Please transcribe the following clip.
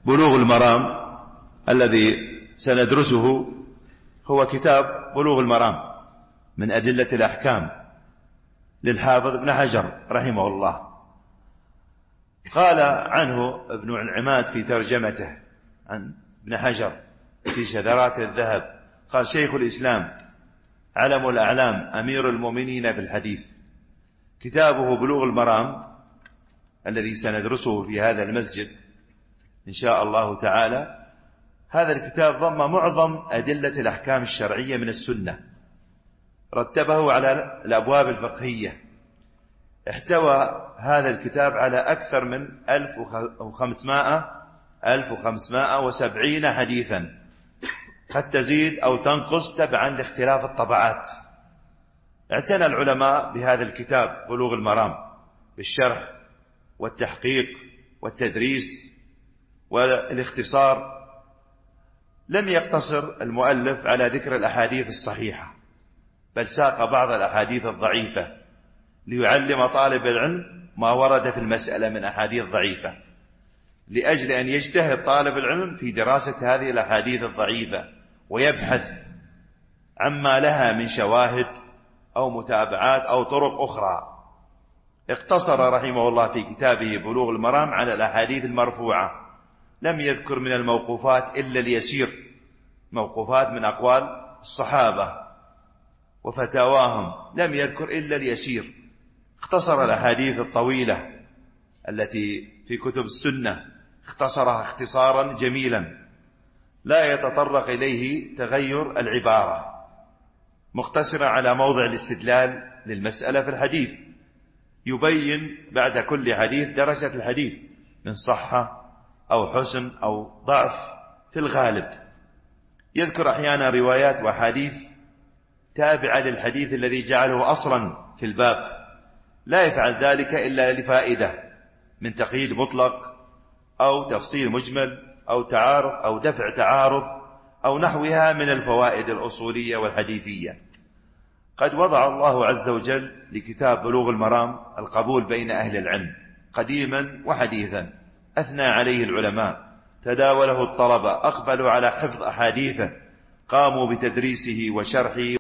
بلوغ المرام الذي سندرسه هو كتاب بلوغ المرام من أدلة الأحكام للحافظ ابن حجر رحمه الله. قال عنه ابن العماد في ترجمته عن ابن حجر في شذرات الذهب، قال: شيخ الإسلام علم الأعلام أمير المؤمنين في الحديث. كتابه بلوغ المرام الذي سندرسه في هذا المسجد إن شاء الله تعالى، هذا الكتاب ضم معظم أدلة الأحكام الشرعية من السنة، رتبه على الأبواب الفقهية. احتوى هذا الكتاب على أكثر من 1570 حديثا، قد تزيد أو تنقص تبعا لاختلاف الطبعات. اعتنى العلماء بهذا الكتاب بلوغ المرام بالشرح والتحقيق والتدريس والاختصار. لم يقتصر المؤلف على ذكر الأحاديث الصحيحة، بل ساق بعض الأحاديث الضعيفة ليعلم طالب العلم ما ورد في المسألة من أحاديث ضعيفة، لأجل أن يجتهد طالب العلم في دراسة هذه الأحاديث الضعيفة ويبحث عما لها من شواهد أو متابعات أو طرق أخرى. اقتصر رحمه الله في كتابه بلوغ المرام على الأحاديث المرفوعة، لم يذكر من الموقوفات إلا اليسير، موقوفات من أقوال الصحابة وفتاواهم لم يذكر إلا اليسير. اختصر الأحاديث الطويلة التي في كتب السنة، اختصرها اختصارا جميلا لا يتطرق إليه تغير العبارة، مقتصرا على موضع الاستدلال للمسألة في الحديث، يبين بعد كل حديث درجة الحديث من صحة أو حسن أو ضعف في الغالب. يذكر أحيانا روايات وحديث تابعة للحديث الذي جعله أصلا في الباب، لا يفعل ذلك إلا لفائدة من تقييد مطلق أو تفصيل مجمل أو تعارض أو دفع تعارض أو نحوها من الفوائد الأصولية والحديثية. قد وضع الله عز وجل لكتاب بلوغ المرام القبول بين أهل العلم قديما وحديثا، أثنى عليه العلماء، تداوله الطلبة، أقبلوا على حفظ أحاديثه، قاموا بتدريسه وشرحه